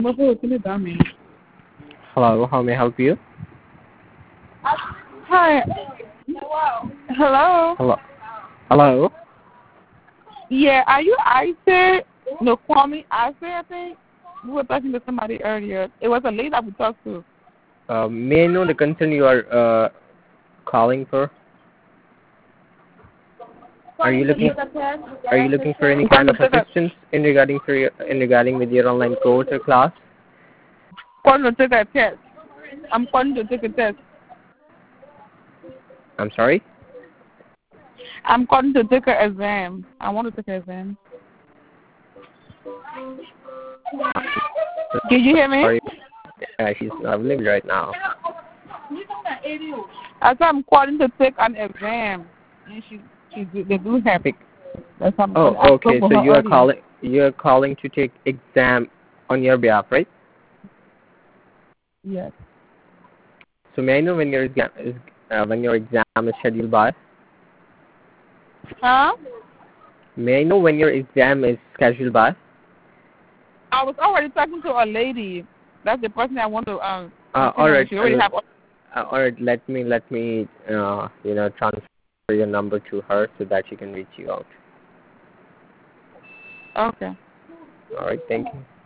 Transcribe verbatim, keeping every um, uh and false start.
Hello, how may I help you? Hi. Hello. Hello. Hello. Yeah, are you Isaac? No, call me Isaac, I think. We were talking to somebody earlier. It was a lady that we talked to. Uh, may I know the concern you are uh, calling for? Are you looking? Are you looking for any kind of assistance in regarding for your, in regarding with your online course or class? Calling to take a test. I'm calling to take a test. I'm sorry. I'm calling to take an exam. I want to take an exam. Can you hear me? Sorry. Uh, she's not available right now. I said I'm calling to take an exam. And she, she, they do have it. That's what I'm Oh, calling. okay. So you are calling. You are calling to take exam on your behalf, right? Yes. So may I know when your exam is uh, when your exam is scheduled by? Huh? May I know when your exam is scheduled by? I was already talking to a lady. That's the person I want to um. Uh, all right. She already have. Uh, all right. Let me let me uh, you know transfer your number to her so that she can reach you out. Okay. All right. Thank you.